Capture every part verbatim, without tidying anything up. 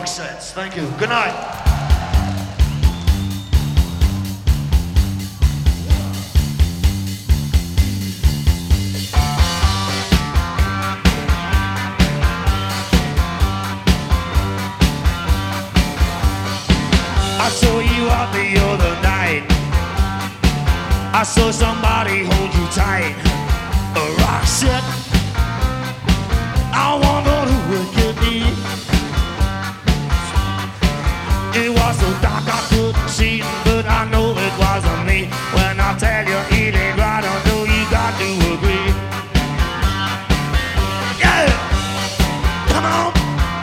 sets. Thank you. Good night. I saw you out the other night. I saw somebody hold you tight. A rock set. I wondered who would get me. It was so dark I couldn't see, but I know it wasn't me. When I tell you it ain't right, I know you got to agree. Yeah, come on.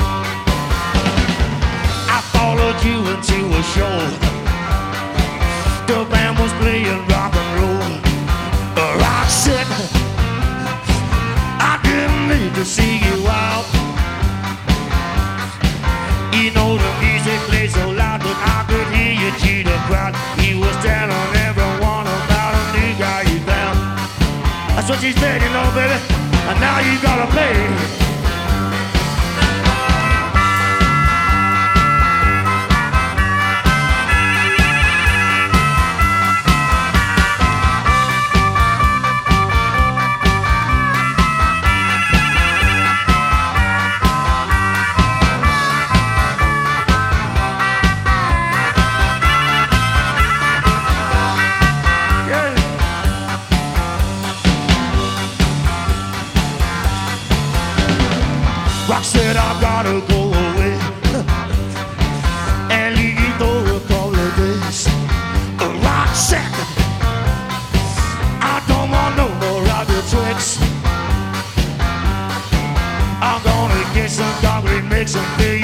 I followed you into a show. The band was playing rock and roll. A rock set. I didn't need to see you out. You know the music played so loud that I could hear you cheer the crowd. He was telling everyone about a new guy you found. That's what she said, you know, baby. And now you gotta pay. Rock said I gotta go away and leave you though a couple of days. Rock said I don't want no more of your tricks. I'm gonna get some concrete mix and